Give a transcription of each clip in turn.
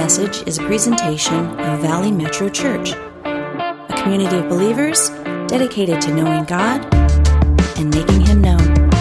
message is a presentation of Valley Metro Church, a community of believers dedicated to knowing God and making Him known.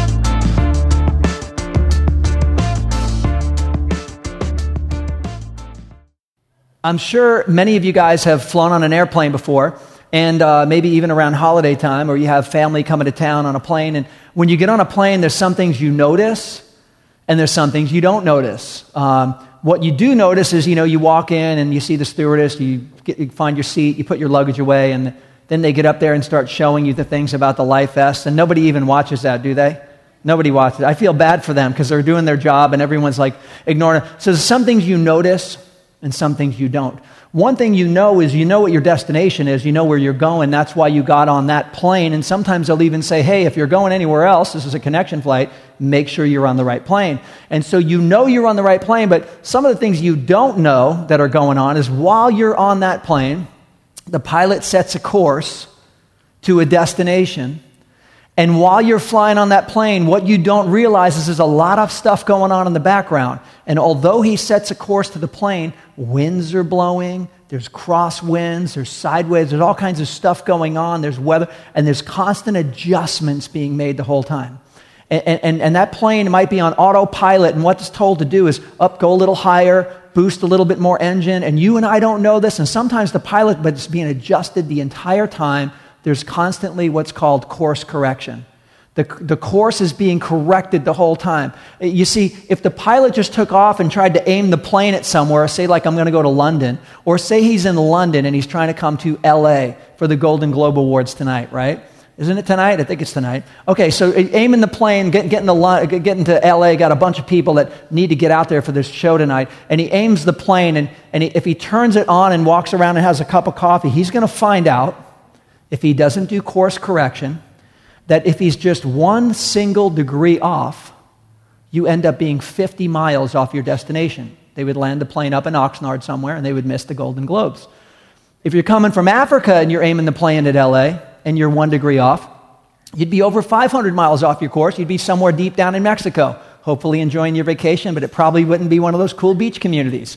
I'm sure many of you guys have flown on an airplane before, and maybe even around holiday time, or you have family coming to town on a plane. And when you get on a plane, there's some things you notice, and there's some things you don't notice. What you do notice is, you walk in and you see the stewardess, you find your seat, you put your luggage away, and then they get up there and start showing you the things about the life vest, and nobody even watches that, do they? Nobody watches it. I feel bad for them because they're doing their job and everyone's like ignoring it. So there's some things you notice and some things you don't. One thing you know is you know what your destination is, you know where you're going, that's why you got on that plane, and sometimes they'll even say, hey, if you're going anywhere else, this is a connection flight, make sure you're on the right plane. And so you know you're on the right plane, but some of the things you don't know that are going on is while you're on that plane, the pilot sets a course to a destination, and while you're flying on that plane, what you don't realize is there's a lot of stuff going on in the background. And although he sets a course to the plane, winds are blowing, there's crosswinds, there's sideways, there's all kinds of stuff going on, there's weather, and there's constant adjustments being made the whole time. And that plane might be on autopilot, and what it's told to do is go a little higher, boost a little bit more engine, and you and I don't know this, and sometimes the pilot, but it's being adjusted the entire time. There's constantly what's called course correction. The course is being corrected the whole time. You see, if the pilot just took off and tried to aim the plane at somewhere, say like I'm going to go to London, or say he's in London and he's trying to come to LA for the Golden Globe Awards tonight, right? Isn't it tonight? I think it's tonight. Okay, so aiming the plane, getting to LA, got a bunch of people that need to get out there for this show tonight, and he aims the plane, and if he turns it on and walks around and has a cup of coffee, he's going to find out, if he doesn't do course correction, that if he's just 1 single degree off, you end up being 50 miles off your destination. They would land the plane up in Oxnard somewhere, and they would miss the Golden Globes. If you're coming from Africa and you're aiming the plane at LA, and you're 1 degree off, you'd be over 500 miles off your course. You'd be somewhere deep down in Mexico, hopefully enjoying your vacation, but it probably wouldn't be one of those cool beach communities.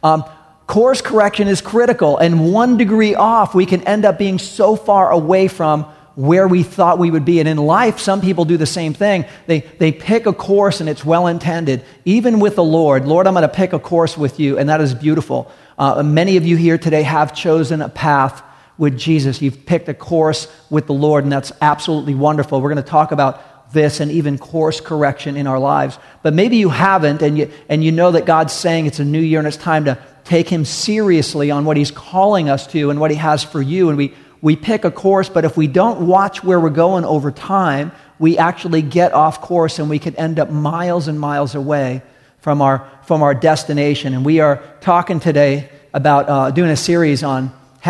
Course correction is critical, and 1 degree off, we can end up being so far away from where we thought we would be. And in life, some people do the same thing. They pick a course, and it's well-intended. Even with the Lord, I'm going to pick a course with you, and that is beautiful. Many of you here today have chosen a path with Jesus. You've picked a course with the Lord, and that's absolutely wonderful. We're going to talk about this and even course correction in our lives. But maybe you haven't, and you know that God's saying it's a new year and it's time to take Him seriously on what He's calling us to and what He has for you. And we pick a course, but if we don't watch where we're going over time, we actually get off course, and we could end up miles and miles away from our destination. And we are talking today about doing a series on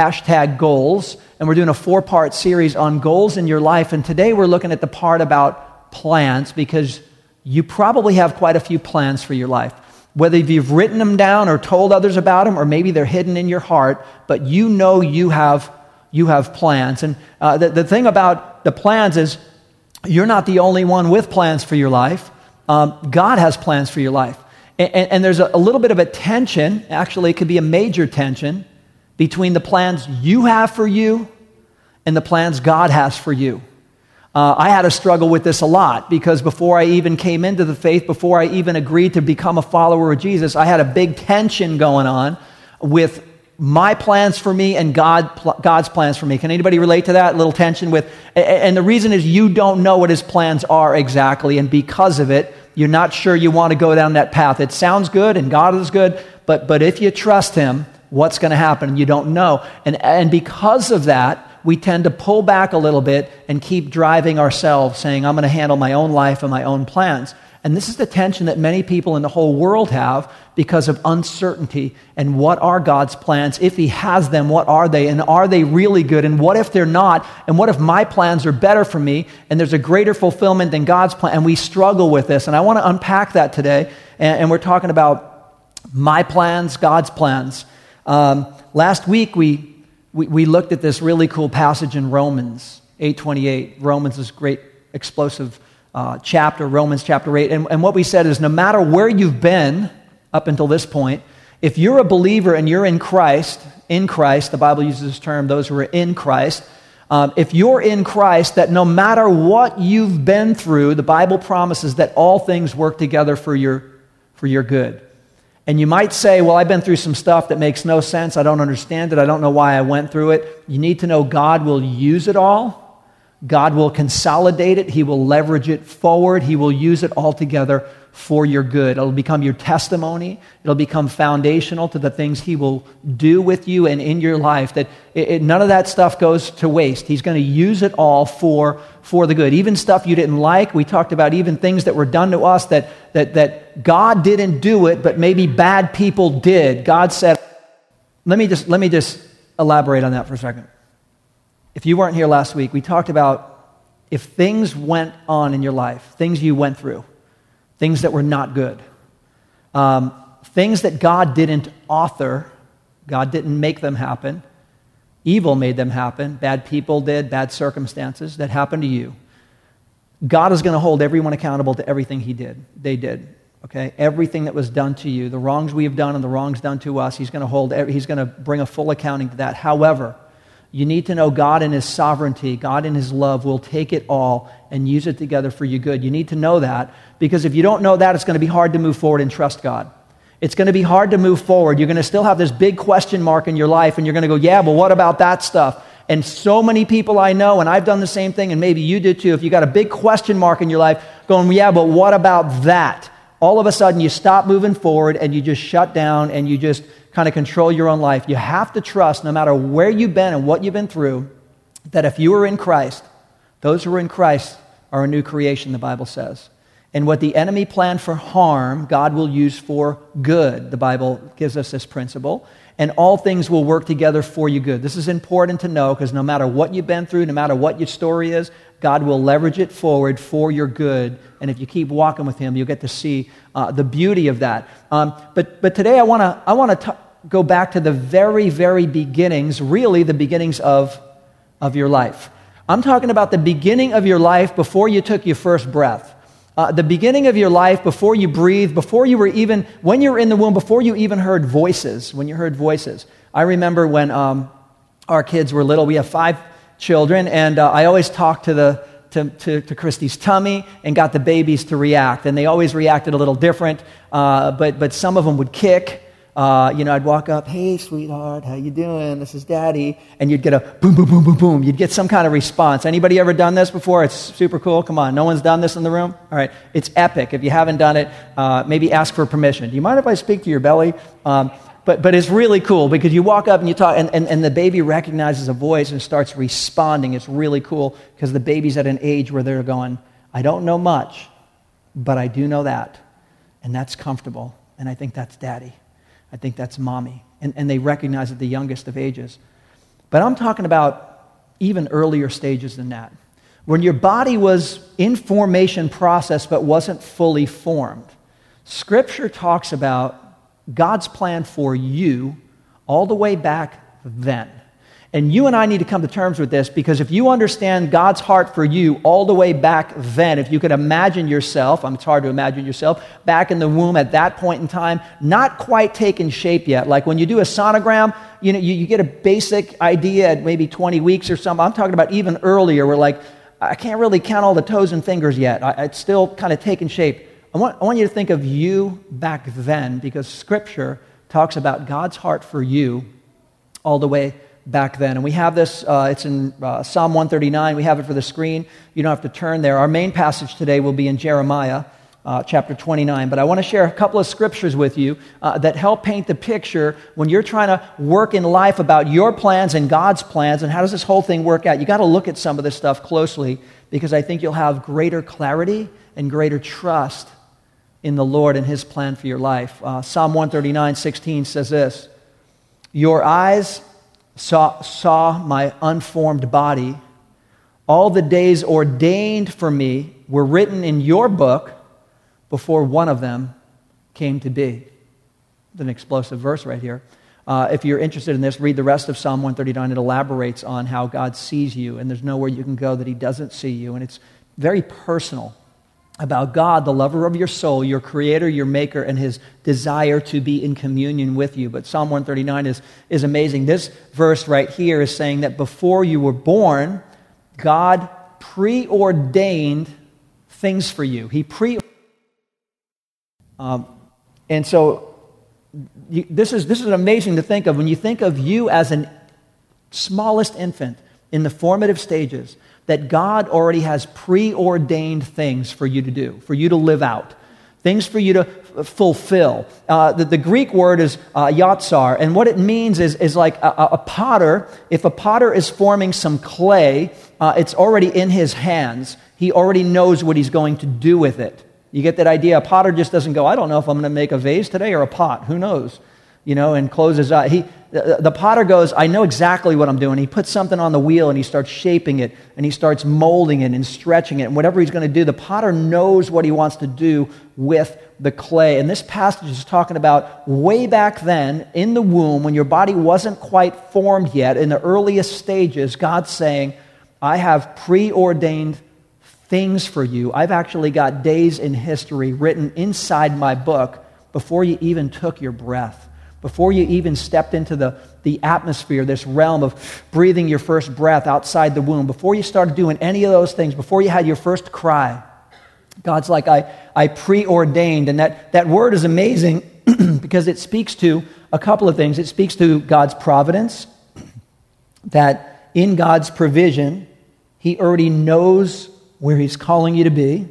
#goals, and we're doing a 4-part series on goals in your life. And today we're looking at the part about plans, because you probably have quite a few plans for your life. Whether you've written them down or told others about them, or maybe they're hidden in your heart, but you know you have plans. And the thing about the plans is you're not the only one with plans for your life. God has plans for your life. And there's a little bit of a tension, actually it could be a major tension, between the plans you have for you and the plans God has for you. I had to struggle with this a lot, because before I even came into the faith, before I even agreed to become a follower of Jesus, I had a big tension going on with my plans for me and God's plans for me. Can anybody relate to that little tension with? And the reason is you don't know what His plans are exactly, and because of it, you're not sure you want to go down that path. It sounds good, and God is good, but if you trust Him, what's going to happen? You don't know. And because of that, we tend to pull back a little bit and keep driving ourselves, saying, I'm going to handle my own life and my own plans. And this is the tension that many people in the whole world have because of uncertainty. And what are God's plans? If He has them, what are they? And are they really good? And what if they're not? And what if my plans are better for me and there's a greater fulfillment than God's plan? And we struggle with this. And I want to unpack that today. And we're talking about my plans, God's plans. Last week, we looked at this really cool passage in Romans 8:28. Romans is a great, explosive chapter, Romans chapter 8. And what we said is no matter where you've been up until this point, If you're a believer and you're in Christ, the Bible uses this term, those who are in Christ, if you're in Christ, that no matter what you've been through, the Bible promises that all things work together for your good. And you might say, well, I've been through some stuff that makes no sense. I don't understand it. I don't know why I went through it. You need to know God will use it all. God will consolidate it. He will leverage it forward. He will use it all together for your good. It'll become your testimony. It'll become foundational to the things He will do with you and in your life. That none of that stuff goes to waste. He's going to use it all for the good. Even stuff you didn't like. We talked about even things that were done to us that God didn't do it, but maybe bad people did. God said, let me just elaborate on that for a second. If you weren't here last week, we talked about if things went on in your life, things you went through, things that were not good, things that God didn't author, God didn't make them happen, evil made them happen, bad people did, bad circumstances that happened to you. God is going to hold everyone accountable to everything they did. Okay, everything that was done to you, the wrongs we have done and the wrongs done to us, He's going to bring a full accounting to that. However, you need to know God in His sovereignty, God in His love will take it all and use it together for your good. You need to know that, because if you don't know that, it's going to be hard to move forward and trust God. It's going to be hard to move forward. You're going to still have this big question mark in your life, and you're going to go, yeah, but what about that stuff? And so many people I know, and I've done the same thing, and maybe you did too, if you got a big question mark in your life, going, yeah, but what about that? All of a sudden, you stop moving forward, and you just shut down, and you just kind of control your own life. You have to trust, no matter where you've been and what you've been through, that if you are in Christ, those who are in Christ are a new creation, the Bible says. And what the enemy planned for harm, God will use for good. The Bible gives us this principle. And all things will work together for you good. This is important to know, because no matter what you've been through, no matter what your story is, God will leverage it forward for your good. And if you keep walking with Him, you'll get to see the beauty of that. But today I want to go back to the very, very beginnings, really the beginnings of your life. I'm talking about the beginning of your life before you took your first breath. The beginning of your life before you breathed, before you were even, when you were in the womb, before you even heard voices, when you heard voices. I remember when our kids were little, we have 5 children, and I always talked to Christy's tummy and got the babies to react, and they always reacted a little different, but some of them would kick. I'd walk up, hey, sweetheart, how you doing? This is Daddy. And you'd get a boom, boom, boom, boom, boom. You'd get some kind of response. Anybody ever done this before? It's super cool. Come on, no one's done this in the room? All right, it's epic. If you haven't done it, maybe ask for permission. Do you mind if I speak to your belly? But it's really cool, because you walk up and you talk, and the baby recognizes a voice and starts responding. It's really cool, because the baby's at an age where they're going, I don't know much, but I do know that. And that's comfortable. And I think that's Daddy. I think that's Mommy. And they recognize at the youngest of ages. But I'm talking about even earlier stages than that. When your body was in formation process but wasn't fully formed. Scripture talks about God's plan for you all the way back then. And you and I need to come to terms with this, because if you understand God's heart for you all the way back then, if you could imagine yourself, it's hard to imagine yourself, back in the womb at that point in time, not quite taken shape yet. Like when you do a sonogram, you get a basic idea at maybe 20 weeks or something. I'm talking about even earlier, where like, I can't really count all the toes and fingers yet. It's still kind of taking shape. I want you to think of you back then, because Scripture talks about God's heart for you all the way back then. And we have this, it's in Psalm 139. We have it for the screen. You don't have to turn there. Our main passage today will be in Jeremiah chapter 29. But I want to share a couple of scriptures with you that help paint the picture when you're trying to work in life about your plans and God's plans, and how does this whole thing work out. You got to look at some of this stuff closely, because I think you'll have greater clarity and greater trust in the Lord and His plan for your life. Psalm 139:16 says this, your eyes saw my unformed body. All the days ordained for me were written in your book before one of them came to be. It's an explosive verse right here. If you're interested in this, read the rest of Psalm 139. It elaborates on how God sees you, and there's nowhere you can go that He doesn't see you, and it's very personal. about God, the lover of your soul, your creator, your maker, and his desire to be in communion with you. But Psalm 139 is amazing. This verse right here is saying that before you were born, God preordained things for you. And so this is amazing to think of. When you think of you as an smallest infant in the formative stages, that God already has preordained things for you to do, for you to live out, things for you to fulfill. The Greek word is yatsar, and what it means is like a potter. If a potter is forming some clay, it's already in his hands. He already knows what he's going to do with it. You get that idea? A potter just doesn't go, I don't know if I'm going to make a vase today or a pot. Who knows? And close his eye. The potter goes, I know exactly what I'm doing. He puts something on the wheel and he starts shaping it and he starts molding it and stretching it. And whatever he's going to do, the potter knows what he wants to do with the clay. And this passage is talking about way back then in the womb when your body wasn't quite formed yet, in the earliest stages, God's saying, I have preordained things for you. I've actually got days in history written inside my book before you even took your breath. Before you even stepped into the atmosphere, this realm of breathing your first breath outside the womb, before you started doing any of those things, before you had your first cry, God's like, I preordained. And that word is amazing because it speaks to a couple of things. It speaks to God's providence, that in God's provision, He already knows where He's calling you to be.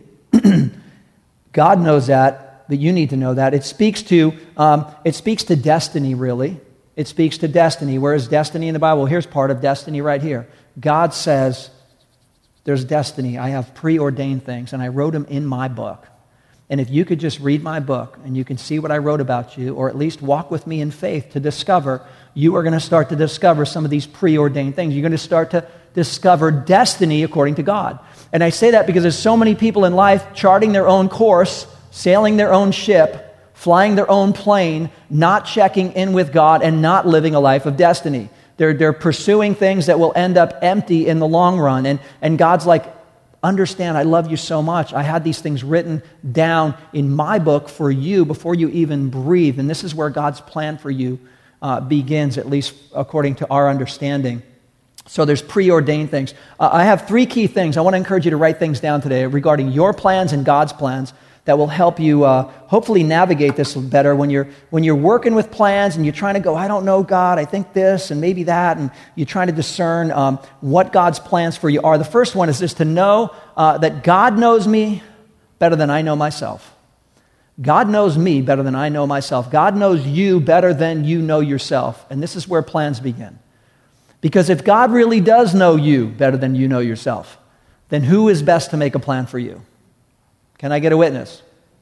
God knows that. But you need to know that. It speaks to destiny, really. It speaks to destiny. Where is destiny in the Bible? Here's part of destiny right here. God says, there's destiny. I have preordained things, and I wrote them in my book. And if you could just read my book, and you can see what I wrote about you, or at least walk with me in faith to discover, you are going to start to discover some of these preordained things. You're going to start to discover destiny according to God. And I say that because there's so many people in life charting their own course, sailing their own ship, flying their own plane, not checking in with God and not living a life of destiny. They're pursuing things that will end up empty in the long run. And God's like, understand, I love you so much. I had these things written down in my book for you before you even breathe. And this is where God's plan for you begins, at least according to our understanding. So there's preordained things. I have 3 key things. I want to encourage you to write things down today regarding your plans and God's plans that will help you hopefully navigate this better when you're working with plans and you're trying to go, I don't know, God, I think this and maybe that, and you're trying to discern what God's plans for you are. The first one is just to know that God knows me better than I know myself. God knows me better than I know myself. God knows you better than you know yourself. And this is where plans begin. Because if God really does know you better than you know yourself, then who is best to make a plan for you? Can I get a witness?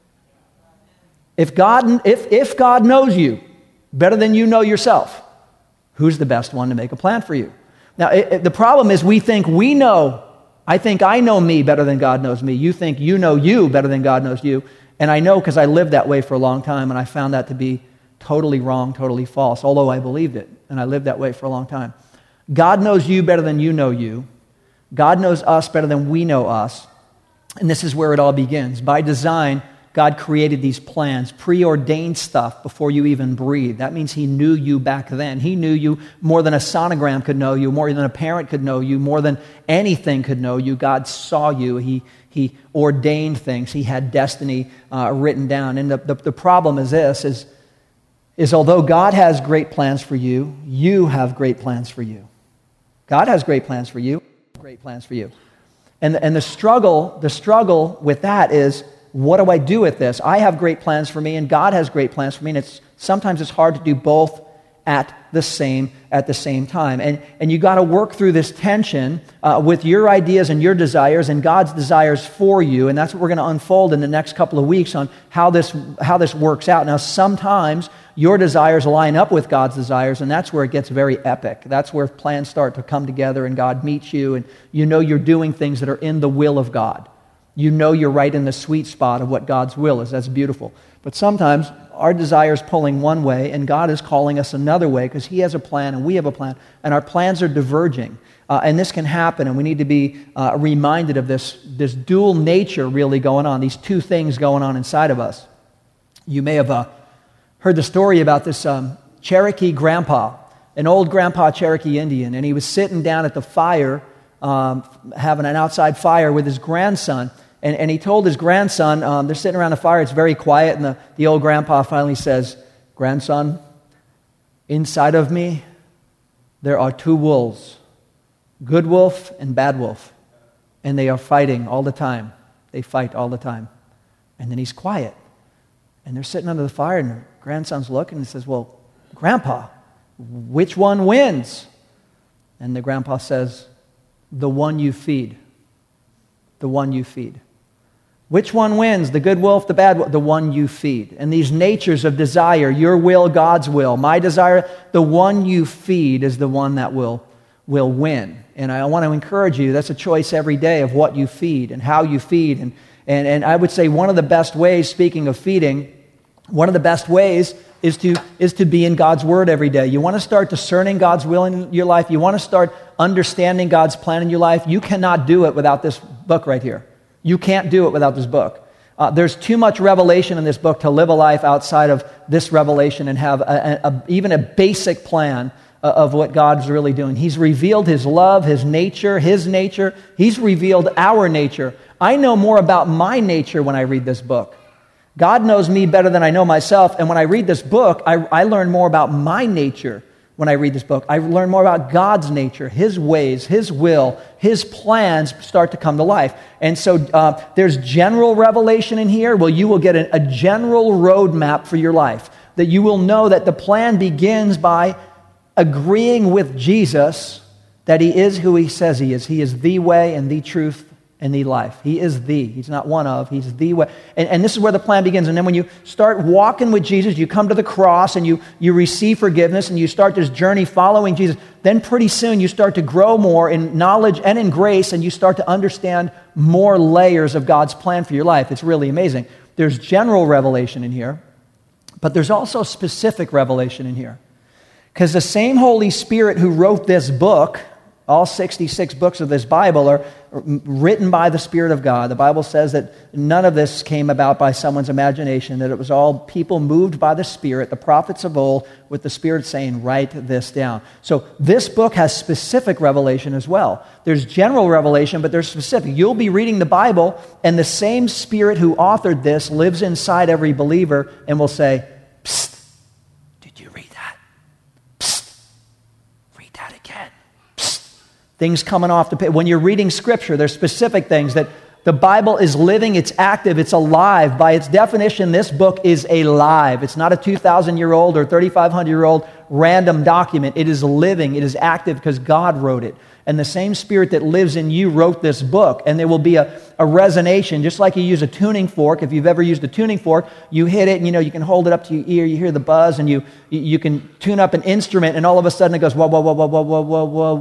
If God knows you better than you know yourself, who's the best one to make a plan for you? Now, the problem is we think we know. I think I know me better than God knows me. You think you know you better than God knows you. And I know because I lived that way for a long time, and I found that to be totally wrong, totally false, although I believed it, and I lived that way for a long time. God knows you better than you know you. God knows us better than we know us. And this is where it all begins. By design, God created these plans, preordained stuff before you even breathed. That means He knew you back then. He knew you more than a sonogram could know you, more than a parent could know you, more than anything could know you. God saw you. He ordained things. He had destiny written down. And the problem is this, is although God has great plans for you, you have great plans for you. God has great plans for you, great plans for you. And the struggle with that is, what do I do with this? I have great plans for me, and God has great plans for me, and sometimes it's hard to do both at the same time. And you got to work through this tension with your ideas and your desires and God's desires for you, and that's what we're going to unfold in the next couple of weeks on how this works out. Now, sometimes your desires line up with God's desires, and that's where it gets very epic. That's where plans start to come together and God meets you, and you know you're doing things that are in the will of God. You know you're right in the sweet spot of what God's will is. That's beautiful. But sometimes our desire is pulling one way, and God is calling us another way because He has a plan and we have a plan, and our plans are diverging. And this can happen, and we need to be reminded of this dual nature really going on, these two things going on inside of us. You may have heard the story about this Cherokee grandpa, an old grandpa Cherokee Indian, and he was sitting down at the fire, having an outside fire with his grandson, and he told his grandson, they're sitting around the fire, it's very quiet, and the old grandpa finally says, "Grandson, inside of me, there are two wolves, good wolf and bad wolf, and they are fighting all the time. They fight all the time." And then he's quiet, and they're sitting under the fire, and their grandson's looking and says, "Well, Grandpa, which one wins?" And the grandpa says, "The one you feed. The one you feed." Which one wins? The good wolf, the bad wolf? The one you feed. And these natures of desire, your will, God's will, my desire, the one you feed is the one that will win. And I want to encourage you, that's a choice every day of what you feed and how you feed. And I would say one of the best ways, speaking of feeding, one of the best ways is to be in God's Word every day. You want to start discerning God's will in your life. You want to start understanding God's plan in your life. You cannot do it without this book right here. You can't do it without this book. There's too much revelation in this book to live a life outside of this revelation and have even a basic plan of what God's really doing. He's revealed His love, His nature. He's revealed our nature. I know more about my nature when I read this book. God knows me better than I know myself, and when I read this book, I learn more about my nature when I read this book. I learn more about God's nature, His ways, His will, His plans start to come to life. And so there's general revelation in here. Well, you will get a general roadmap for your life, that you will know that the plan begins by agreeing with Jesus that He is who He says He is. He is the way and the truth and the life. He is the. He's not one of. He's the way. And this is where the plan begins. And then when you start walking with Jesus, you come to the cross and you receive forgiveness and you start this journey following Jesus. Then pretty soon you start to grow more in knowledge and in grace, and you start to understand more layers of God's plan for your life. It's really amazing. There's general revelation in here, but there's also specific revelation in here. Because the same Holy Spirit who wrote this book, all 66 books of this Bible are written by the Spirit of God. The Bible says that none of this came about by someone's imagination, that it was all people moved by the Spirit, the prophets of old, with the Spirit saying, write this down. So this book has specific revelation as well. There's general revelation, but there's specific. You'll be reading the Bible, and the same Spirit who authored this lives inside every believer and will say, "Psst, did you read that? Psst, read that again." Things coming off the page. When you're reading Scripture, there's specific things that the Bible is living, it's active, it's alive. By its definition, this book is alive. It's not a 2,000-year-old or 3,500-year-old random document. It is living, it is active because God wrote it. And the same Spirit that lives in you wrote this book. And there will be a resonation, just like you use a tuning fork. If you've ever used a tuning fork, you hit it and you can hold it up to your ear, you hear the buzz, and you can tune up an instrument, and all of a sudden it goes whoa, whoa, whoa, whoa, whoa, whoa, whoa, whoa,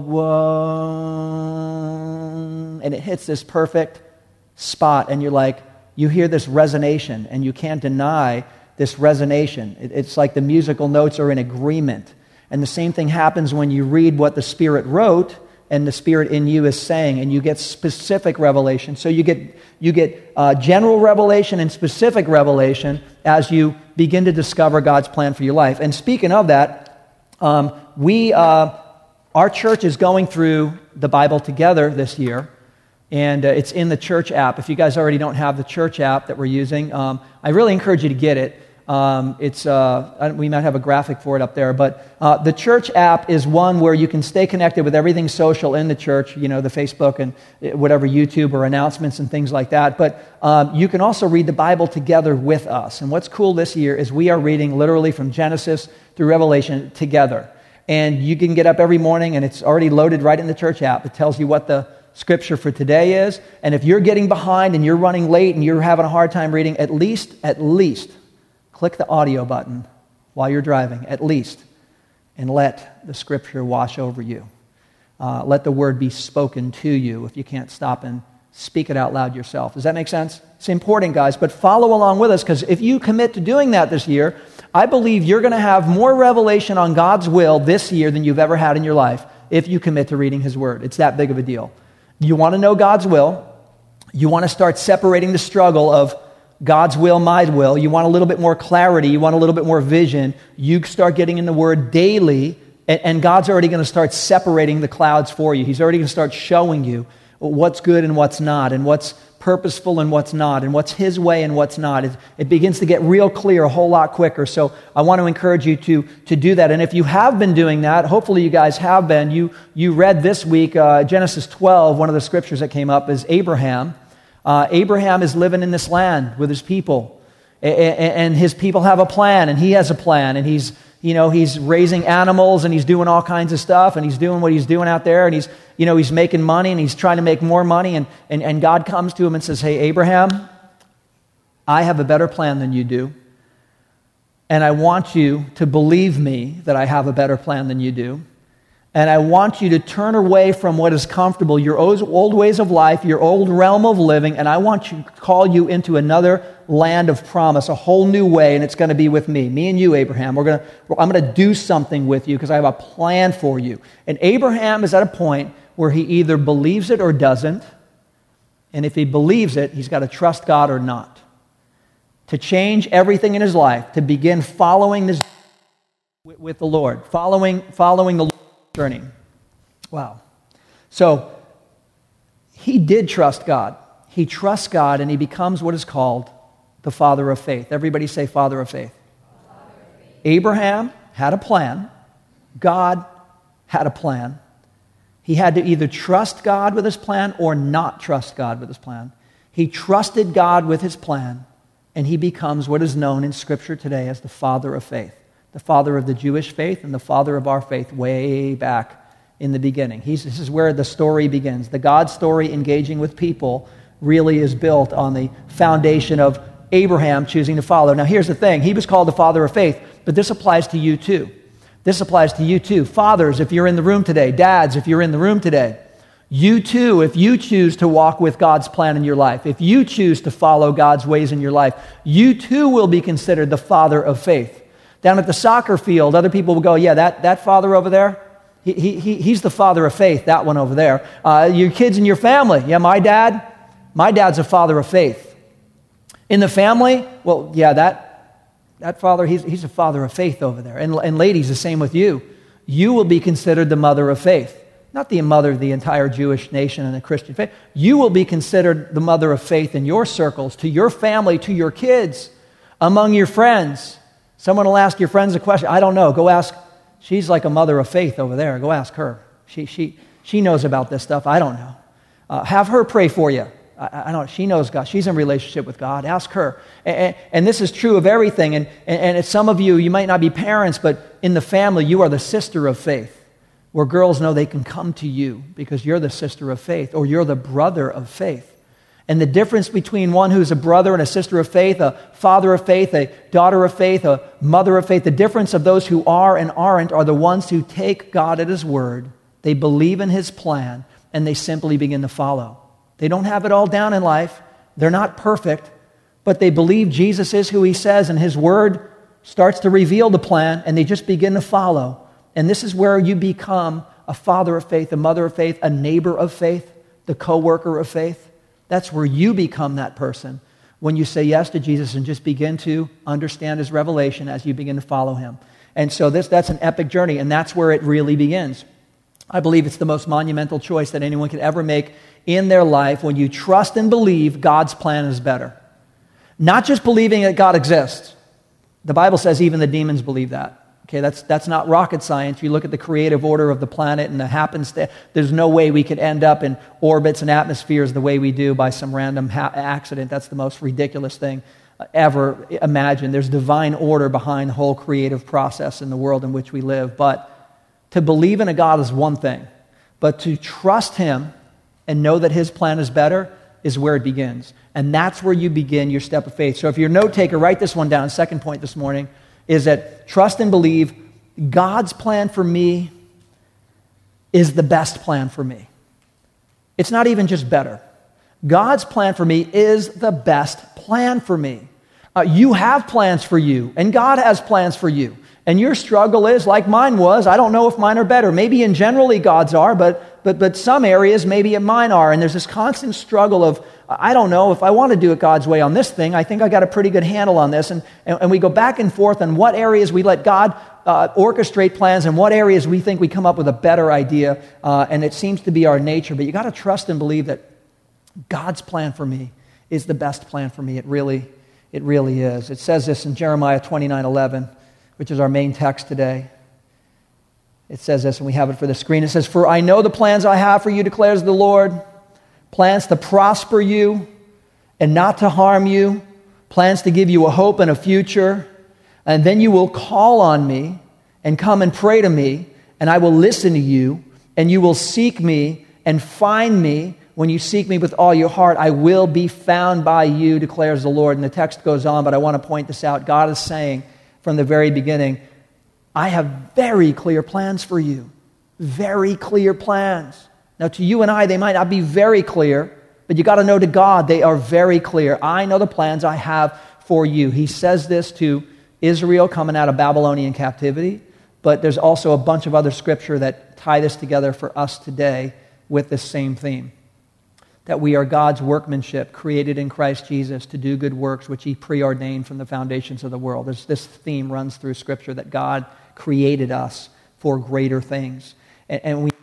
whoa, and it hits this perfect spot, and you hear this resonation, and you can't deny this resonation. It's like the musical notes are in agreement. And the same thing happens when you read what the Spirit wrote, and the Spirit in you is saying, and you get specific revelation. So you get general revelation and specific revelation as you begin to discover God's plan for your life. And speaking of that, our church is going through the Bible together this year, and it's in the church app. If you guys already don't have the church app that we're using, I really encourage you to get it. We might have a graphic for it up there, but the church app is one where you can stay connected with everything social in the church, the Facebook and whatever, YouTube or announcements and things like that. But you can also read the Bible together with us. And what's cool this year is we are reading literally from Genesis through Revelation together. And you can get up every morning and it's already loaded right in the church app. It tells you what the scripture for today is. And if you're getting behind and you're running late and you're having a hard time reading, at least click the audio button while you're driving, at least, and let the Scripture wash over you. Let the Word be spoken to you if you can't stop and speak it out loud yourself. Does that make sense? It's important, guys, but follow along with us, because if you commit to doing that this year, I believe you're going to have more revelation on God's will this year than you've ever had in your life if you commit to reading His Word. It's that big of a deal. You want to know God's will. You want to start separating the struggle of God's will, my will. You want a little bit more clarity. You want a little bit more vision. You start getting in the Word daily, and God's already going to start separating the clouds for you. He's already going to start showing you what's good and what's not, and what's purposeful and what's not, and what's His way and what's not. It begins to get real clear a whole lot quicker. So I want to encourage you to do that. And if you have been doing that, hopefully you guys have been. You read this week, Genesis 12, one of the scriptures that came up is Abraham. Abraham is living in this land with his people. And his people have a plan, and he has a plan, and he's raising animals, and he's doing all kinds of stuff, and he's doing what he's doing out there, and he's making money, and he's trying to make more money, and God comes to him and says, hey, Abraham, I have a better plan than you do, and I want you to believe me that I have a better plan than you do, and I want you to turn away from what is comfortable, your old ways of life, your old realm of living, and I want to call you into another land of promise, a whole new way, and it's going to be with me and you, Abraham. I'm going to do something with you because I have a plan for you. And Abraham is at a point where he either believes it or doesn't, and if he believes it, he's got to trust God or not. To change everything in his life, to begin following this with the Lord, following the Lord. Journey. Wow. So he did trust God. He trusts God, and he becomes what is called the father of faith. Everybody say father of faith. Father of faith. Abraham had a plan. God had a plan. He had to either trust God with his plan or not trust God with his plan. He trusted God with his plan, and he becomes what is known in Scripture today as the father of faith. The father of the Jewish faith and the father of our faith way back in the beginning. This is where the story begins. The God story engaging with people really is built on the foundation of Abraham choosing to follow. Now here's the thing. He was called the father of faith, but this applies to you too. This applies to you too. Fathers, if you're in the room today. Dads, if you're in the room today. You too, if you choose to walk with God's plan in your life, if you choose to follow God's ways in your life, you too will be considered the father of faith. Down at the soccer field, other people will go, yeah, that father over there, he's the father of faith, that one over there. Your kids and your family, yeah, my dad's a father of faith. In the family, well, yeah, that father, he's a father of faith over there. And ladies, the same with you. You will be considered the mother of faith. Not the mother of the entire Jewish nation and the Christian faith. You will be considered the mother of faith in your circles, to your family, to your kids, among your friends. Someone will ask your friends a question. I don't know. Go ask. She's like a mother of faith over there. Go ask her. She knows about this stuff. I don't know. Have her pray for you. I don't know. She knows God. She's in relationship with God. Ask her. And this is true of everything. And some of you might not be parents, but in the family, you are the sister of faith, where girls know they can come to you because you're the sister of faith, or you're the brother of faith. And the difference between one who's a brother and a sister of faith, a father of faith, a daughter of faith, a mother of faith, the difference of those who are and aren't are the ones who take God at His word, they believe in His plan, and they simply begin to follow. They don't have it all down in life. They're not perfect, but they believe Jesus is who He says, and His word starts to reveal the plan, and they just begin to follow. And this is where you become a father of faith, a mother of faith, a neighbor of faith, the co-worker of faith. That's where you become that person when you say yes to Jesus and just begin to understand His revelation as you begin to follow Him. And so that's an epic journey, and that's where it really begins. I believe it's the most monumental choice that anyone could ever make in their life when you trust and believe God's plan is better. Not just believing that God exists. The Bible says even the demons believe that. Okay, that's not rocket science. You look at the creative order of the planet and the happenstance. There's no way we could end up in orbits and atmospheres the way we do by some random accident. That's the most ridiculous thing ever imagined. There's divine order behind the whole creative process in the world in which we live. But to believe in a God is one thing. But to trust Him and know that His plan is better is where it begins. And that's where you begin your step of faith. So if you're a note taker, write this one down. Second point this morning is that trust and believe God's plan for me is the best plan for me. It's not even just better. God's plan for me is the best plan for me. You have plans for you, and God has plans for you. And your struggle is, like mine was, I don't know if mine are better. Maybe in generally God's are, but some areas maybe mine are. And there's this constant struggle of, I don't know if I want to do it God's way on this thing. I think I got a pretty good handle on this. And we go back and forth on what areas we let God orchestrate plans and what areas we think we come up with a better idea. And it seems to be our nature. But you got to trust and believe that God's plan for me is the best plan for me. It really is. It says this in Jeremiah 29:11, which is our main text today. It says this, and we have it for the screen. It says, "For I know the plans I have for you, declares the Lord, plans to prosper you and not to harm you, plans to give you a hope and a future. And then you will call on me and come and pray to me, and I will listen to you, and you will seek me and find me. When you seek me with all your heart, I will be found by you, declares the Lord." And the text goes on, but I want to point this out. God is saying from the very beginning, I have very clear plans for you. Very clear plans. Now, to you and I, they might not be very clear, but you got to know to God, they are very clear. I know the plans I have for you. He says this to Israel coming out of Babylonian captivity, but there's also a bunch of other scripture that tie this together for us today with this same theme. That we are God's workmanship, created in Christ Jesus to do good works, which He preordained from the foundations of the world. This theme runs through Scripture, that God created us for greater things. And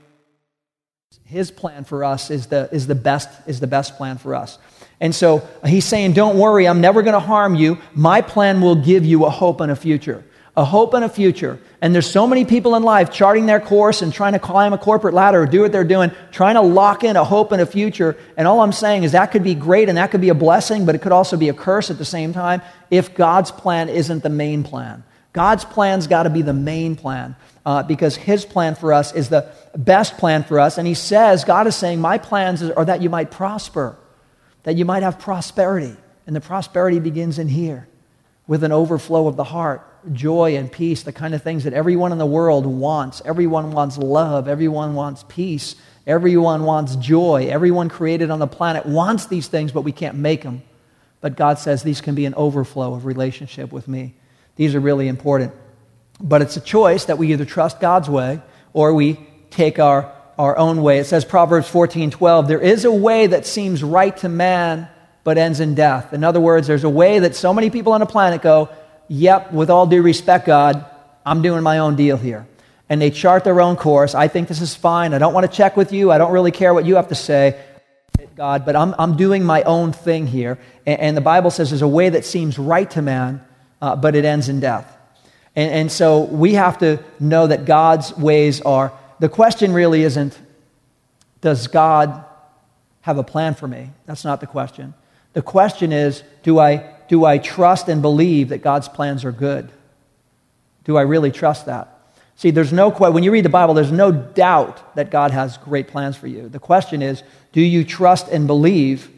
His plan for us is the best plan for us. And so He's saying, don't worry, I'm never going to harm you. My plan will give you a hope and a future. A hope and a future. And there's so many people in life charting their course and trying to climb a corporate ladder or do what they're doing, trying to lock in a hope and a future. And all I'm saying is that could be great and that could be a blessing, but it could also be a curse at the same time if God's plan isn't the main plan. God's plan's got to be the main plan because His plan for us is the best plan for us. And He says, God is saying, my plans are that you might prosper, that you might have prosperity. And the prosperity begins in here with an overflow of the heart. Joy and peace, the kind of things that everyone in the world wants. Everyone wants love. Everyone wants peace. Everyone wants joy. Everyone created on the planet wants these things, but we can't make them. But God says these can be an overflow of relationship with me. These are really important. But it's a choice that we either trust God's way or we take our own way. It says, Proverbs 14:12, there is a way that seems right to man, but ends in death. In other words, there's a way that so many people on the planet go, yep, with all due respect, God, I'm doing my own deal here. And they chart their own course. I think this is fine. I don't want to check with you. I don't really care what you have to say, God, but I'm doing my own thing here. And the Bible says there's a way that seems right to man, but it ends in death. And so we have to know that God's ways are... The question really isn't, does God have a plan for me? That's not the question. The question is, do I trust and believe that God's plans are good? Do I really trust that? See, when you read the Bible, there's no doubt that God has great plans for you. The question is, do you trust and believe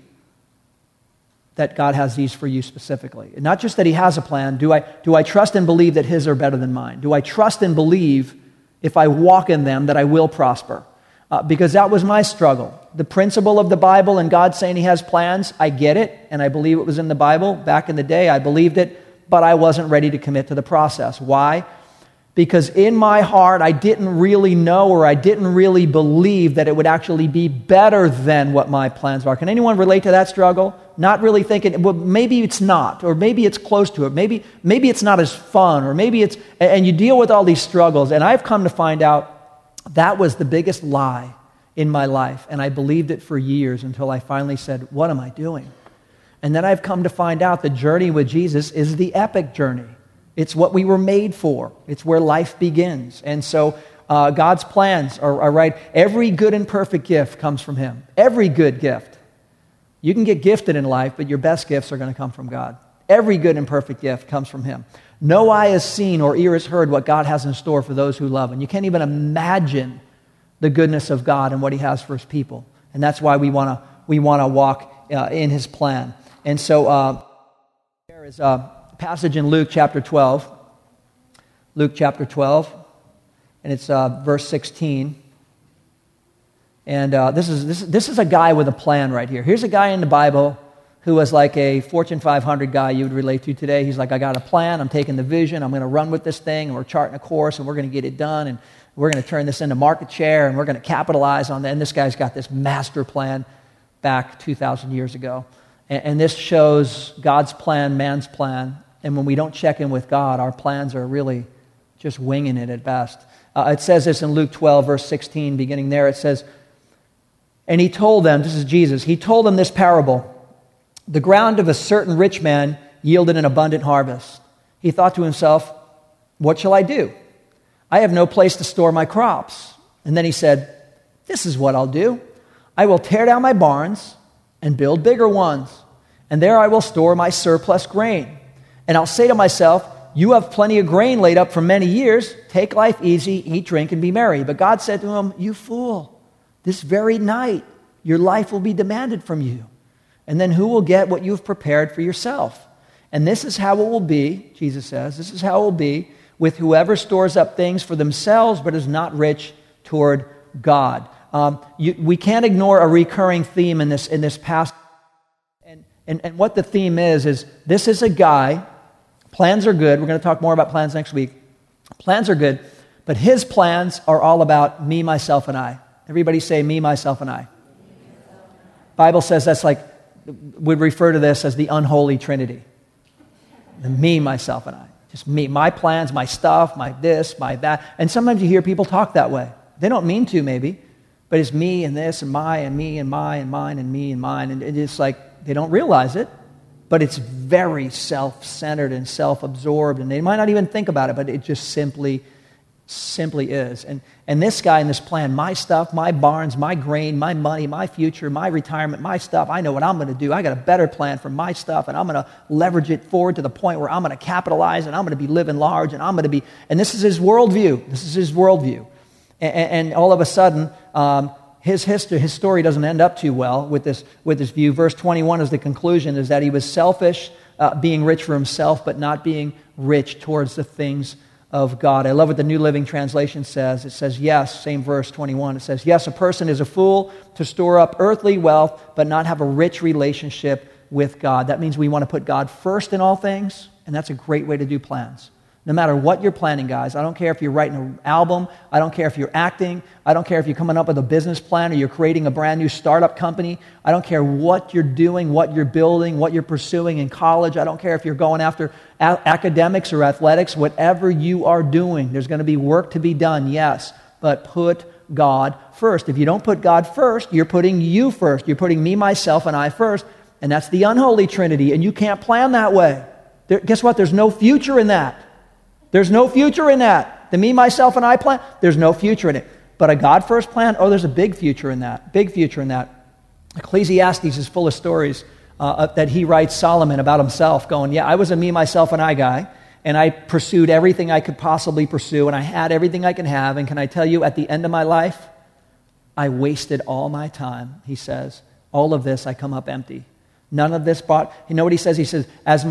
that God has these for you specifically? And not just that He has a plan. Do I trust and believe that His are better than mine? Do I trust and believe if I walk in them that I will prosper? Because that was my struggle. The principle of the Bible and God saying He has plans, I get it, and I believe it was in the Bible. Back in the day, I believed it, but I wasn't ready to commit to the process. Why? Because in my heart, I didn't really know or I didn't really believe that it would actually be better than what my plans are. Can anyone relate to that struggle? Not really thinking, well, maybe it's not, or maybe it's close to it. Maybe it's not as fun, or maybe it's... And you deal with all these struggles, and I've come to find out that was the biggest lie in my life, and I believed it for years until I finally said, what am I doing? And then I've come to find out the journey with Jesus is the epic journey. It's what we were made for. It's where life begins. And so God's plans are right. Every good and perfect gift comes from Him. Every good gift. You can get gifted in life, but your best gifts are going to come from God. Every good and perfect gift comes from Him. No eye has seen or ear has heard what God has in store for those who love Him. You can't even imagine the goodness of God and what He has for His people. And that's why we want to walk in His plan. And so there is a passage in Luke chapter 12. Luke chapter 12, and it's verse 16. And this is a guy with a plan right here. Here's a guy in the Bible who was like a Fortune 500 guy you would relate to today. He's like, I got a plan, I'm taking the vision, I'm going to run with this thing, and we're charting a course, and we're going to get it done, and we're going to turn this into market share, and we're going to capitalize on that. And this guy's got this master plan back 2,000 years ago. And this shows God's plan, man's plan. And when we don't check in with God, our plans are really just winging it at best. It says this in Luke 12, verse 16, beginning there. It says, and he told them, this is Jesus, he told them this parable. The ground of a certain rich man yielded an abundant harvest. He thought to himself, what shall I do? I have no place to store my crops. And then he said, this is what I'll do. I will tear down my barns and build bigger ones, and there I will store my surplus grain. And I'll say to myself, you have plenty of grain laid up for many years. Take life easy, eat, drink, and be merry. But God said to him, you fool, this very night your life will be demanded from you. And then who will get what you've prepared for yourself? And this is how it will be, Jesus says, this is how it will be with whoever stores up things for themselves but is not rich toward God. We can't ignore a recurring theme in this passage. And what the theme is this is a guy, plans are good. We're going to talk more about plans next week. Plans are good, but his plans are all about me, myself, and I. Everybody say me, myself, and I. Bible says that's like, would refer to this as the unholy trinity. The me, myself, and I. Just me, my plans, my stuff, my this, my that. And sometimes you hear people talk that way. They don't mean to, maybe, but it's me and this and my and me and my and mine and me and mine. And it's like they don't realize it, but it's very self-centered and self-absorbed, and they might not even think about it, but it just simply is. And this guy in this plan, my stuff, my barns, my grain, my money, my future, my retirement, my stuff, I know what I'm going to do. I got a better plan for my stuff, and I'm going to leverage it forward to the point where I'm going to capitalize, and I'm going to be living large, and I'm going to be, and this is his worldview. This is his worldview. And all of a sudden, his story doesn't end up too well with this view. Verse 21 is the conclusion, is that he was selfish, being rich for himself, but not being rich towards the things of God. I love what the New Living Translation says. It says, yes, same verse 21. It says, yes, a person is a fool to store up earthly wealth, but not have a rich relationship with God. That means we want to put God first in all things, and that's a great way to do plans. No matter what you're planning, guys, I don't care if you're writing an album, I don't care if you're acting, I don't care if you're coming up with a business plan or you're creating a brand new startup company, I don't care what you're doing, what you're building, what you're pursuing in college, I don't care if you're going after academics or athletics, whatever you are doing, there's going to be work to be done, yes, but put God first. If you don't put God first, you're putting you first. You're putting me, myself, and I first, and that's the unholy trinity, and you can't plan that way. Guess what? There's no future in that. There's no future in that. The me, myself, and I plan, there's no future in it. But a God-first plan, there's a big future in that. Big future in that. Ecclesiastes is full of stories that he writes, Solomon, about himself, going, yeah, I was a me, myself, and I guy, and I pursued everything I could possibly pursue, and I had everything I can have, and can I tell you, at the end of my life, I wasted all my time, he says. All of this, I come up empty. None of this brought, you know what he says? He says, as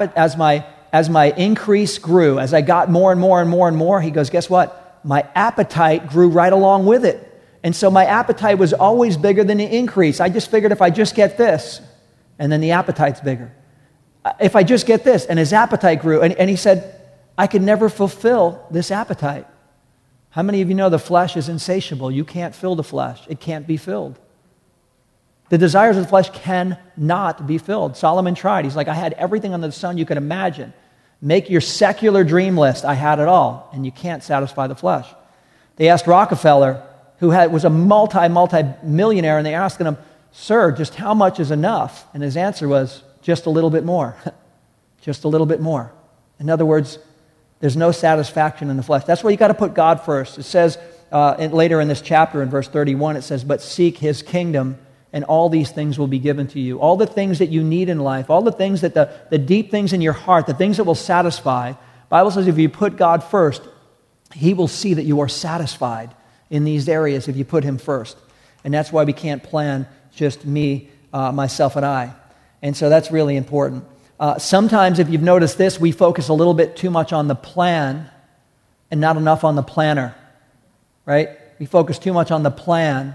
my increase grew, as I got more and more and more and more, he goes, guess what? My appetite grew right along with it. And so my appetite was always bigger than the increase. I just figured if I just get this, and then the appetite's bigger. If I just get this, and his appetite grew, and he said, I could never fulfill this appetite. How many of you know the flesh is insatiable? You can't fill the flesh. It can't be filled. The desires of the flesh cannot be filled. Solomon tried. He's like, I had everything under the sun you could imagine. Make your secular dream list. I had it all. And you can't satisfy the flesh. They asked Rockefeller, who was a multi-millionaire, and they asked him, sir, just how much is enough? And his answer was, just a little bit more. Just a little bit more. In other words, there's no satisfaction in the flesh. That's why you got to put God first. It says later in this chapter, in verse 31, it says, but seek his kingdom, and all these things will be given to you. All the things that you need in life, all the things that the deep things in your heart, the things that will satisfy. The Bible says if you put God first, he will see that you are satisfied in these areas if you put him first. And that's why we can't plan just me, myself, and I. And so that's really important. Sometimes, if you've noticed this, we focus a little bit too much on the plan and not enough on the planner, right? We focus too much on the plan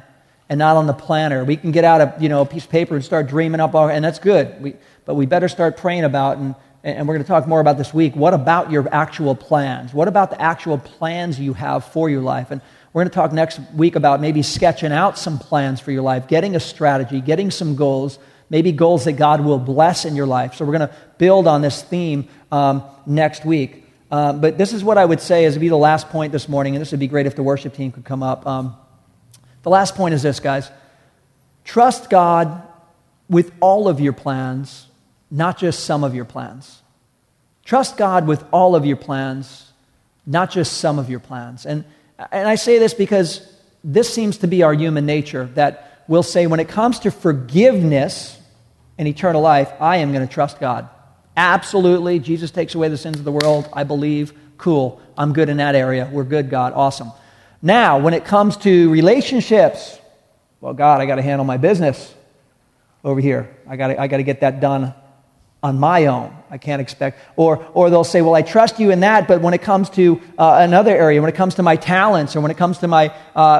and not on the planner. We can get out a piece of paper and start dreaming up, and that's good. But we better start praying about, and we're going to talk more about this week, what about your actual plans? What about the actual plans you have for your life? And we're going to talk next week about maybe sketching out some plans for your life, getting a strategy, getting some goals, maybe goals that God will bless in your life. So we're going to build on this theme next week. But this is what I would say as would be the last point this morning, and this would be great if the worship team could come up. The last point is this, guys. Trust God with all of your plans, not just some of your plans. Trust God with all of your plans, not just some of your plans. And I say this because this seems to be our human nature, that we'll say when it comes to forgiveness and eternal life, I am going to trust God. Absolutely. Jesus takes away the sins of the world. I believe. Cool. I'm good in that area. We're good, God. Awesome. Now, when it comes to relationships, well, God, I got to handle my business over here. I got to get that done on my own. I can't expect, or they'll say, well, I trust you in that, but when it comes to another area, when it comes to my talents, or when it comes to my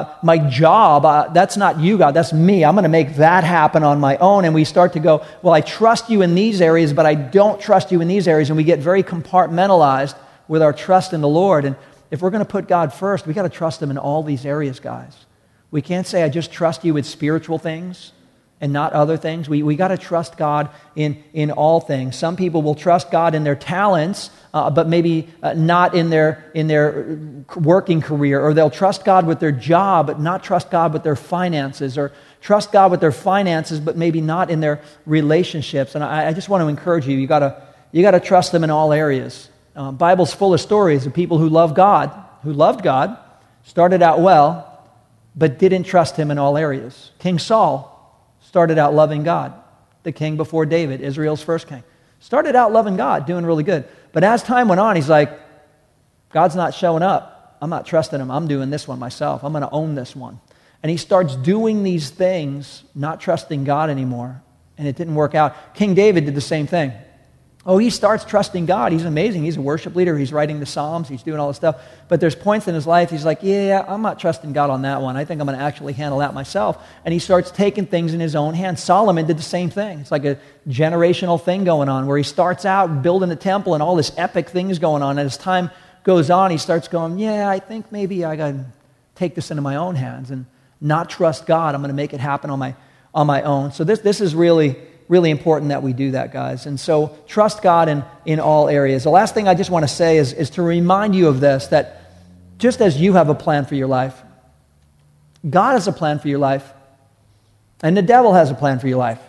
job, that's not you, God, that's me. I'm going to make that happen on my own. And we start to go, well, I trust you in these areas, but I don't trust you in these areas. And we get very compartmentalized with our trust in the Lord. And if we're going to put God first, we got to trust Him in all these areas, guys. We can't say, I just trust you with spiritual things and not other things. We got to trust God in all things. Some people will trust God in their talents, but maybe not in their working career, or they'll trust God with their job, but not trust God with their finances, or trust God with their finances, but maybe not in their relationships. And I just want to encourage you. You got to trust them in all areas. Bible's full of stories of people who loved God, started out well, but didn't trust Him in all areas. King Saul started out loving God. The king before David, Israel's first king. Started out loving God, doing really good. But as time went on, he's like, God's not showing up. I'm not trusting Him. I'm doing this one myself. I'm going to own this one. And he starts doing these things, not trusting God anymore. And it didn't work out. King David did the same thing. Oh, he starts trusting God. He's amazing. He's a worship leader. He's writing the Psalms. He's doing all this stuff. But there's points in his life, he's like, yeah, I'm not trusting God on that one. I think I'm going to actually handle that myself. And he starts taking things in his own hands. Solomon did the same thing. It's like a generational thing going on where he starts out building a temple and all this epic things going on. And as time goes on, he starts going, yeah, I think maybe I got to take this into my own hands and not trust God. I'm going to make it happen on my own. So this is really important that we do that, guys. And so trust God in all areas. The last thing I just want to say is to remind you of this, that just as you have a plan for your life, God has a plan for your life, and the devil has a plan for your life.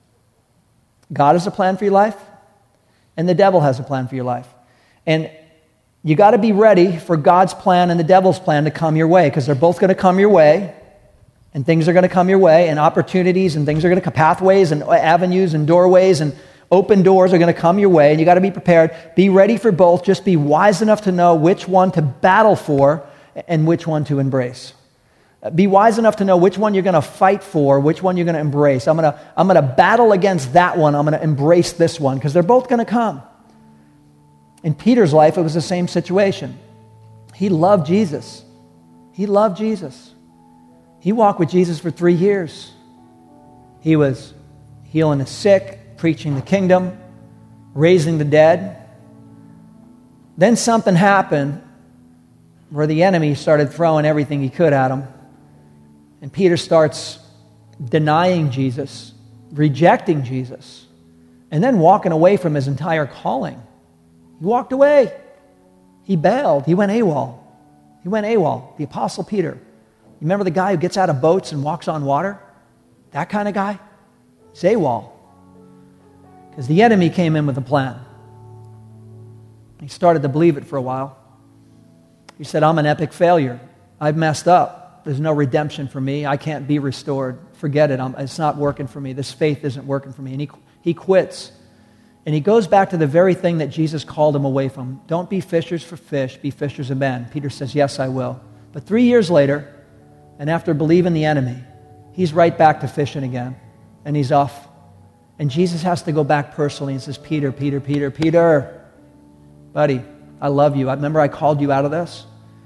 God has a plan for your life, and the devil has a plan for your life. And you got to be ready for God's plan and the devil's plan to come your way, because they're both going to come your way. And things are going to come your way, and opportunities, and things are going to come, pathways and avenues and doorways and open doors are going to come your way, and you got to be prepared. Be ready for both. Just be wise enough to know which one to battle for and which one to embrace. Be wise enough to know which one you're going to fight for, which one you're going to embrace. I'm going to battle against that one. I'm going to embrace this one, because they're both going to come. In Peter's life, it was the same situation. He loved Jesus. He loved Jesus. He walked with Jesus for 3 years. He was healing the sick, preaching the kingdom, raising the dead. Then something happened where the enemy started throwing everything he could at him. And Peter starts denying Jesus, rejecting Jesus, and then walking away from his entire calling. He walked away. He bailed. He went AWOL. The Apostle Peter. You remember the guy who gets out of boats and walks on water? That kind of guy? He's AWOL. Because the enemy came in with a plan. He started to believe it for a while. He said, I'm an epic failure. I've messed up. There's no redemption for me. I can't be restored. Forget it. It's not working for me. This faith isn't working for me. And he quits. And he goes back to the very thing that Jesus called him away from. Don't be fishers for fish. Be fishers of men. Peter says, yes, I will. But 3 years later, and after believing the enemy, he's right back to fishing again. And he's off. And Jesus has to go back personally and says, Peter, buddy, I love you. Remember I called you out of this?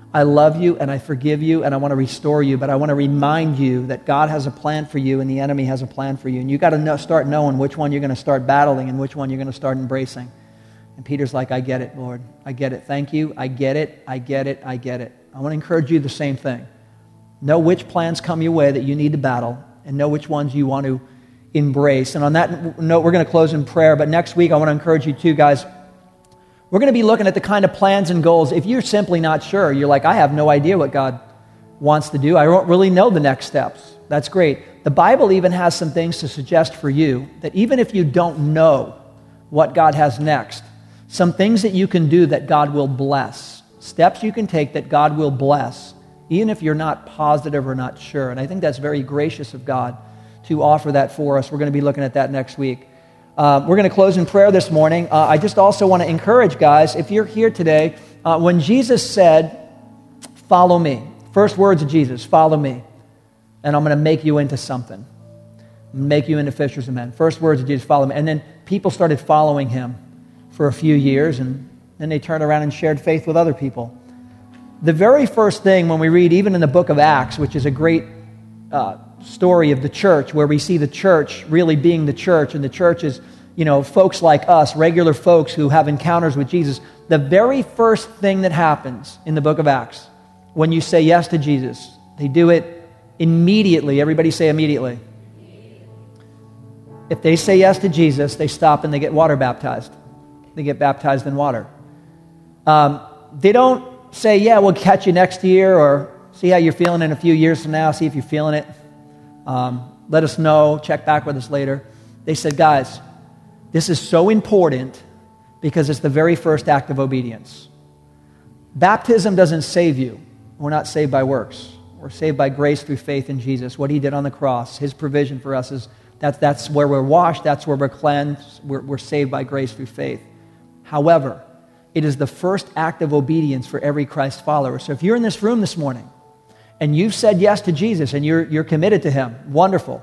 I love you and I forgive you and I want to restore you, but I want to remind you that God has a plan for you and the enemy has a plan for you. And you got to start knowing which one you're going to start battling and which one you're going to start embracing. And Peter's like, I get it, Lord. I get it. Thank you. I get it. I get it. I get it. I want to encourage you the same thing. Know which plans come your way that you need to battle and know which ones you want to embrace. And on that note, we're going to close in prayer. But next week, I want to encourage you too, guys. We're going to be looking at the kind of plans and goals. If you're simply not sure, you're like, I have no idea what God wants to do. I don't really know the next steps. That's great. The Bible even has some things to suggest for you that even if you don't know what God has next, some things that you can do that God will bless, steps you can take that God will bless, even if you're not positive or not sure. And I think that's very gracious of God to offer that for us. We're going to be looking at that next week. We're going to close in prayer this morning. I just also want to encourage, guys, if you're here today, when Jesus said, follow me, first words of Jesus, follow me, and I'm going to make you into something. Make you into fishers of men. First words of Jesus, follow me. And then people started following him for a few years, and then they turned around and shared faith with other people. The very first thing when we read, even in the book of Acts, which is a great story of the church, where we see the church really being the church, and the church is, folks like us, regular folks who have encounters with Jesus. The very first thing that happens in the book of Acts, when you say yes to Jesus, they do it immediately. Everybody say immediately. If they say yes to Jesus, they stop and they get water baptized. They get baptized in water. They don't say, yeah, we'll catch you next year, or see how you're feeling in a few years from now, see if you're feeling it. Let us know, check back with us later. They said, guys, this is so important because it's the very first act of obedience. Baptism doesn't save you. We're not saved by works. We're saved by grace through faith in Jesus. What he did on the cross, his provision for us is that's where we're washed, that's where we're cleansed, we're saved by grace through faith. However, it is the first act of obedience for every Christ follower. So if you're in this room this morning and you've said yes to Jesus and you're committed to him, wonderful.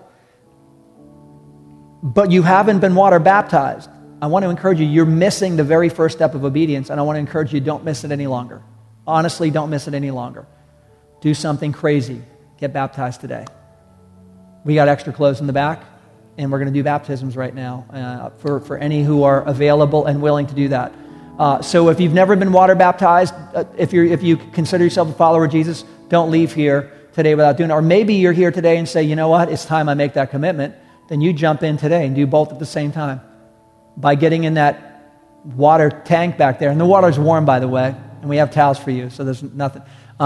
But you haven't been water baptized, I want to encourage you, you're missing the very first step of obedience, and I want to encourage you, don't miss it any longer. Honestly, don't miss it any longer. Do something crazy. Get baptized today. We got extra clothes in the back, and we're going to do baptisms right now for any who are available and willing to do that. So if you've never been water baptized, if you consider yourself a follower of Jesus, don't leave here today without doing it. Or maybe you're here today and say, you know what, it's time I make that commitment. Then you jump in today and do both at the same time by getting in that water tank back there. And the water's warm, by the way, and we have towels for you, so there's nothing.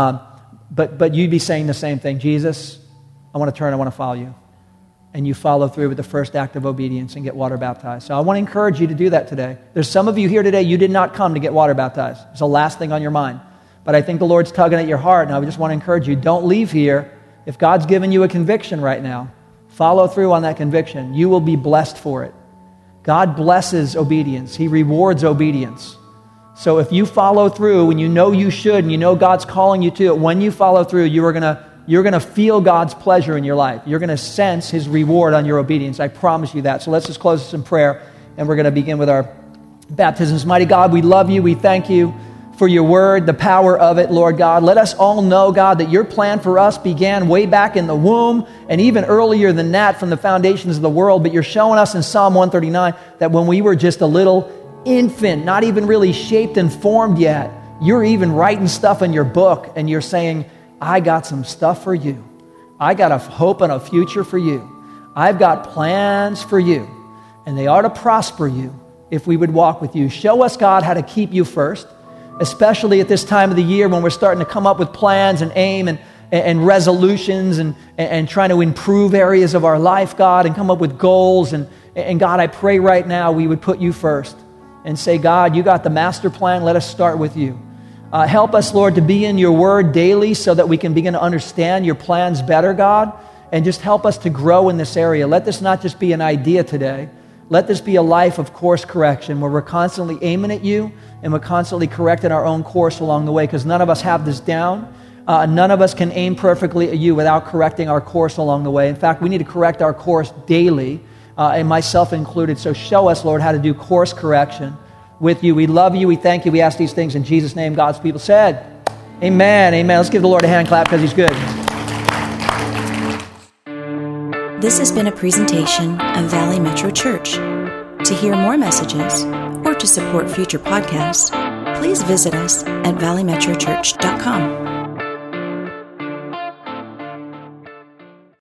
But you'd be saying the same thing. Jesus, I want to turn, I want to follow you. And you follow through with the first act of obedience and get water baptized. So I want to encourage you to do that today. There's some of you here today, you did not come to get water baptized. It's the last thing on your mind. But I think the Lord's tugging at your heart, and I just want to encourage you, don't leave here. If God's given you a conviction right now, follow through on that conviction. You will be blessed for it. God blesses obedience. He rewards obedience. So if you follow through and you know you should and you know God's calling you to it, when you follow through, you're going to feel God's pleasure in your life. You're going to sense his reward on your obedience. I promise you that. So let's just close this in prayer, and we're going to begin with our baptisms. Mighty God, we love you. We thank you for your word, the power of it, Lord God. Let us all know, God, that your plan for us began way back in the womb and even earlier than that, from the foundations of the world. But you're showing us in Psalm 139 that when we were just a little infant, not even really shaped and formed yet, you're even writing stuff in your book, and you're saying, I got some stuff for you. I got a hope and a future for you. I've got plans for you, and they are to prosper you if we would walk with you. Show us, God, how to keep you first, especially at this time of the year when we're starting to come up with plans and aim and resolutions and trying to improve areas of our life, God, and come up with goals. And God, I pray right now we would put you first and say, God, you got the master plan. Let us start with you. Help us, Lord, to be in your word daily so that we can begin to understand your plans better, God, and just help us to grow in this area. Let this not just be an idea today. Let this be a life of course correction where we're constantly aiming at you and we're constantly correcting our own course along the way, because none of us have this down. None of us can aim perfectly at you without correcting our course along the way. In fact, we need to correct our course daily, and myself included. So show us, Lord, how to do course correction with you. We love you. We thank you. We ask these things in Jesus' name. God's people said, Amen. Amen. Let's give the Lord a hand clap because he's good. This has been a presentation of Valley Metro Church. To hear more messages or to support future podcasts, please visit us at valleymetrochurch.com.